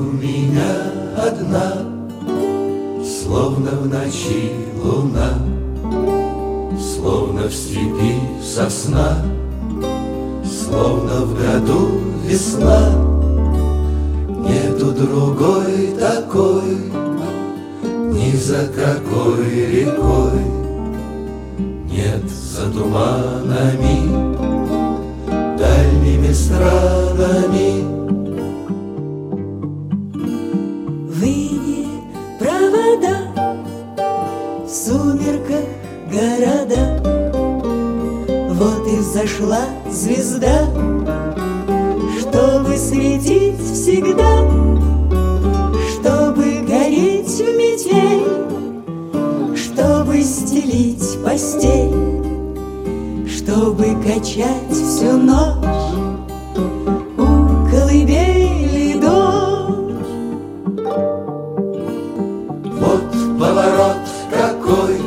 у меня одна, словно в ночи луна, словно в степи сосна, словно в году весна. Нету другой такой, ни за какой рекой. Нет за туманами, дальними странами. Выни провода, в сумерках города. Вот и взошла звезда, чтобы светить всегда, чтобы гореть в метель, чтобы стелить постель, чтобы качать всю ночь у колыбели дочь. Вот поворот какой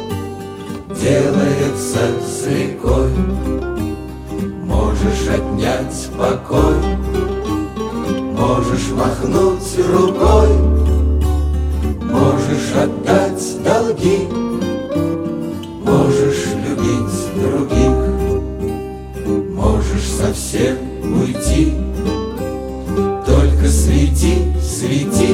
делается с рекой. Можешь отнять покой, можешь махнуть рукой, можешь отдать долги, можешь любить других, можешь совсем уйти. Только свети, свети.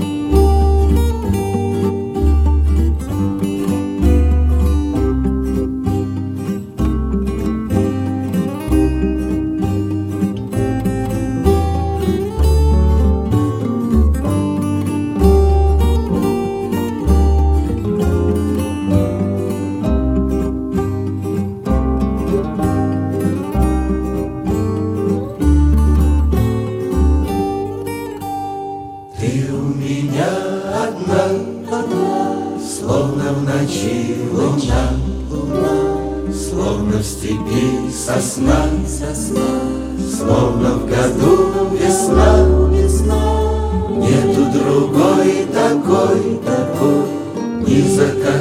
Ты у меня одна, словно в ночи луна, словно в степи сосна, словно в году весна. Нету другой такой, ни за